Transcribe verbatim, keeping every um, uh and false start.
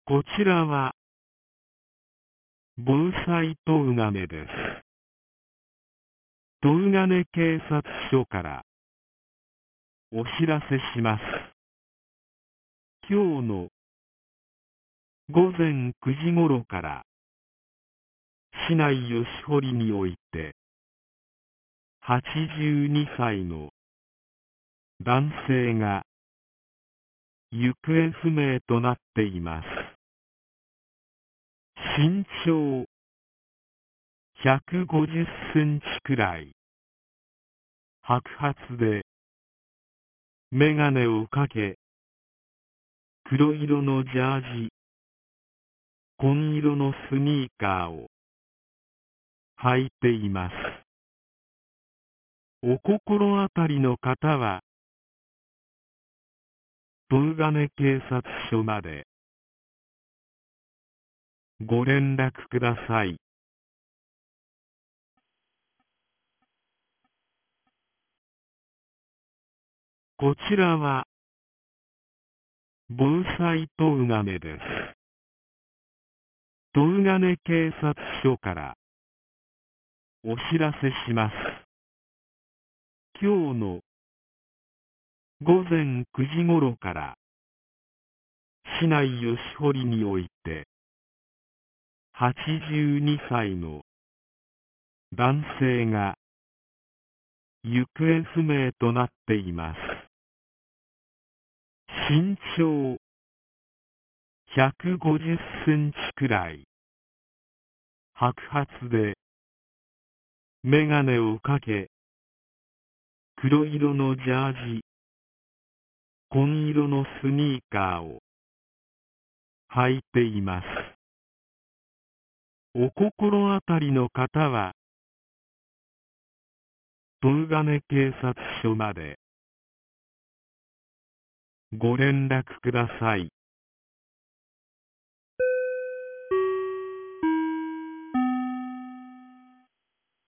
こちらは防災東金です。東金警察署からお知らせします。今日のごぜんくじ頃から市内吉堀においてはちじゅうにさいの男性が行方不明となっています。身長ひゃくごじゅっセンチくらい、白髪でメガネをかけ、黒色のジャージ、紺色のスニーカーを履いています。お心当たりの方は東金警察署までご連絡ください。こちらは防災東金です。東金警察署からお知らせします。今日のごぜんくじ頃から市内吉堀においてはちじゅうにさいの男性が行方不明となっています。身長ひゃくごじゅっセンチくらい、白髪でメガネをかけ、黒色のジャージ、紺色のスニーカーを履いています。お心当たりの方は東金警察署までご連絡ください。